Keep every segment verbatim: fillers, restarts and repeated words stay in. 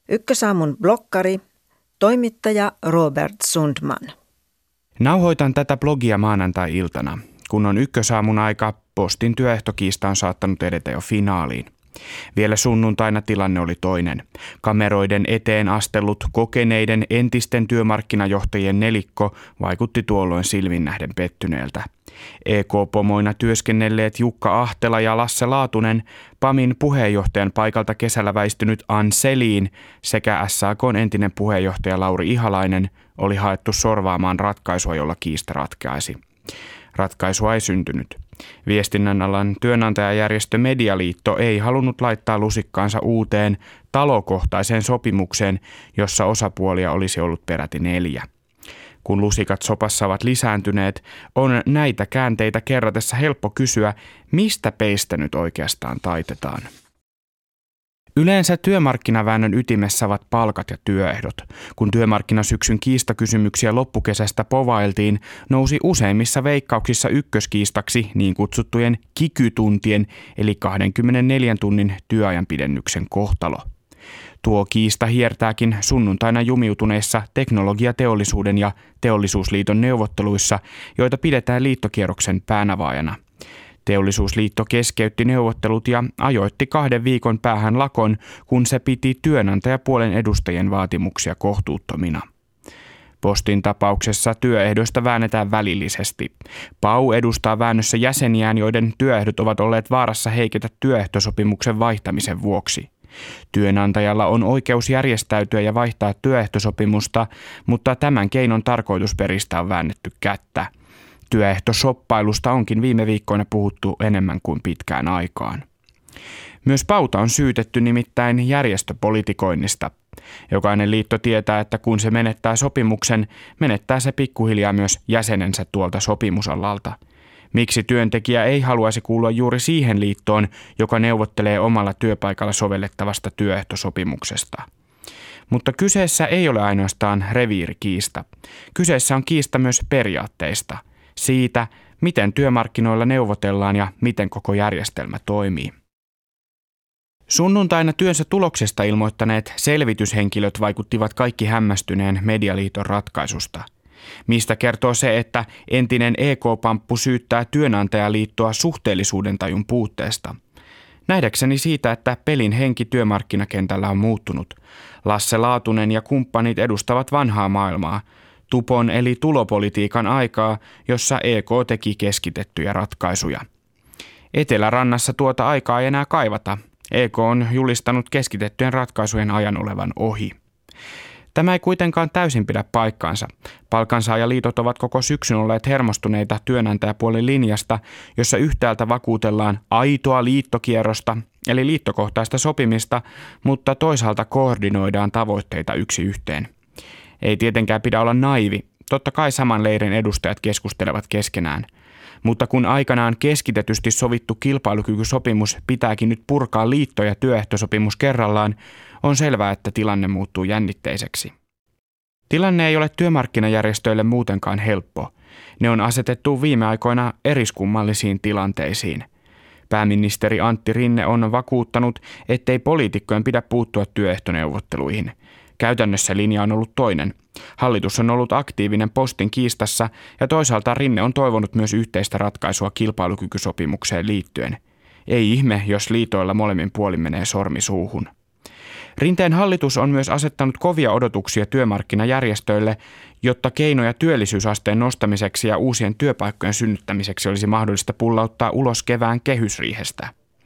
Ykkösaamun blokkari, toimittaja Robert Sundman. Nauhoitan tätä blogia maanantai-iltana. Kun on Ykkösaamun aika, Postin työehtokiista on saattanut edetä jo finaaliin. Vielä sunnuntaina tilanne oli toinen. Kameroiden eteen astellut kokeneiden entisten työmarkkinajohtajien nelikko vaikutti tuolloin silmin nähden pettyneeltä. E K-pomoina työskennelleet Jukka Ahtela ja Lasse Laatunen, PAMin puheenjohtajan paikalta kesällä väistynyt Ann Selin sekä S A K:n entinen puheenjohtaja Lauri Ihalainen oli haettu sorvaamaan ratkaisua, jolla kiista ratkeaisi. Ratkaisua ei syntynyt. Viestinnän alan työnantajajärjestö Medialiitto ei halunnut laittaa lusikkaansa uuteen talokohtaiseen sopimukseen, jossa osapuolia olisi ollut peräti neljä. Kun lusikat sopassa ovat lisääntyneet, on näitä käänteitä kerratessa helppo kysyä, mistä peistä nyt oikeastaan taitetaan. Yleensä työmarkkinaväännön ytimessä ovat palkat ja työehdot. Kun työmarkkinasyksyn kiistakysymyksiä loppukesästä povailtiin, nousi useimmissa veikkauksissa ykköskiistaksi niin kutsuttujen kikytuntien eli kaksikymmentäneljän tunnin työajan pidennyksen kohtalo. Tuo kiista hiertääkin sunnuntaina jumiutuneissa teknologiateollisuuden ja teollisuusliiton neuvotteluissa, joita pidetään liittokierroksen päänavaajana. Teollisuusliitto keskeytti neuvottelut ja ajoitti kahden viikon päähän lakon, kun se piti työnantajapuolen edustajien vaatimuksia kohtuuttomina. Postin tapauksessa työehdoista väännetään välillisesti. P A U edustaa väännössä jäseniään, joiden työehdot ovat olleet vaarassa heiketä työehtosopimuksen vaihtamisen vuoksi. Työnantajalla on oikeus järjestäytyä ja vaihtaa työehtosopimusta, mutta tämän keinon tarkoitusperistä on väännetty kättä. Työehtosoppailusta onkin viime viikkoina puhuttu enemmän kuin pitkään aikaan. Myös P A Uta on syytetty nimittäin järjestöpolitikoinnista. Jokainen liitto tietää, että kun se menettää sopimuksen, menettää se pikkuhiljaa myös jäsenensä tuolta sopimusalalta. Miksi työntekijä ei haluaisi kuulua juuri siihen liittoon, joka neuvottelee omalla työpaikalla sovellettavasta työehtosopimuksesta? Mutta kyseessä ei ole ainoastaan reviirikiista. Kyseessä on kiista myös periaatteista. Siitä, miten työmarkkinoilla neuvotellaan ja miten koko järjestelmä toimii. Sunnuntaina työnsä tuloksesta ilmoittaneet selvityshenkilöt vaikuttivat kaikki hämmästyneen Medialiiton ratkaisusta. Mistä kertoo se, että entinen E K-pamppu syyttää työnantajaliittoa suhteellisuudentajun puutteesta? Nähdäkseni siitä, että pelin henki työmarkkinakentällä on muuttunut. Lasse Laatunen ja kumppanit edustavat vanhaa maailmaa. Tupon eli tulopolitiikan aikaa, jossa E K teki keskitettyjä ratkaisuja. Etelärannassa tuota aikaa ei enää kaivata. E K on julistanut keskitettyjen ratkaisujen ajan olevan ohi. Tämä ei kuitenkaan täysin pidä paikkaansa. Palkansaajaliitot ovat koko syksyn olleet hermostuneita työnantajapuolen linjasta, jossa yhtäältä vakuutellaan aitoa liittokierrosta, eli liittokohtaista sopimista, mutta toisaalta koordinoidaan tavoitteita yksi yhteen. Ei tietenkään pidä olla naivi. Totta kai saman leirin edustajat keskustelevat keskenään. Mutta kun aikanaan keskitetysti sovittu kilpailukykysopimus pitääkin nyt purkaa liitto- ja työehtosopimus kerrallaan, on selvää, että tilanne muuttuu jännitteiseksi. Tilanne ei ole työmarkkinajärjestöille muutenkaan helppo. Ne on asetettu viime aikoina eriskummallisiin tilanteisiin. Pääministeri Antti Rinne on vakuuttanut, ettei poliitikkojen pidä puuttua työehtoneuvotteluihin. Käytännössä linja on ollut toinen. Hallitus on ollut aktiivinen Postin kiistassa ja toisaalta Rinne on toivonut myös yhteistä ratkaisua kilpailukykysopimukseen liittyen. Ei ihme, jos liitoilla molemmin puolin menee sormi suuhun. Rinteen hallitus on myös asettanut kovia odotuksia työmarkkinajärjestöille, jotta keinoja työllisyysasteen nostamiseksi ja uusien työpaikkojen synnyttämiseksi olisi mahdollista pullauttaa ulos kevään kehysriihestä.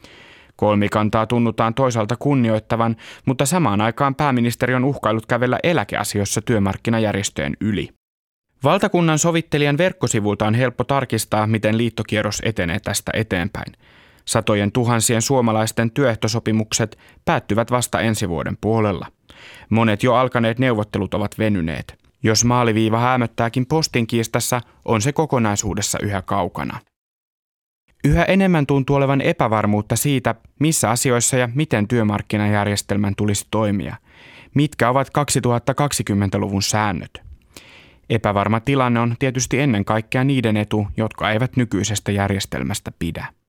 Kolmikantaa tunnutaan toisaalta kunnioittavan, mutta samaan aikaan pääministeri on uhkaillut kävellä eläkeasioissa työmarkkinajärjestöjen yli. Valtakunnan sovittelijan verkkosivulta on helppo tarkistaa, miten liittokierros etenee tästä eteenpäin. Satojen tuhansien suomalaisten työehtosopimukset päättyvät vasta ensi vuoden puolella. Monet jo alkaneet neuvottelut ovat venyneet. Jos maaliviiva häämöttääkin Postin kiistassa, on se kokonaisuudessa yhä kaukana. Yhä enemmän tuntuu olevan epävarmuutta siitä, missä asioissa ja miten työmarkkinajärjestelmän tulisi toimia. Mitkä ovat kaksituhattakaksikymmentäluvun säännöt? Epävarma tilanne on tietysti ennen kaikkea niiden etu, jotka eivät nykyisestä järjestelmästä pidä.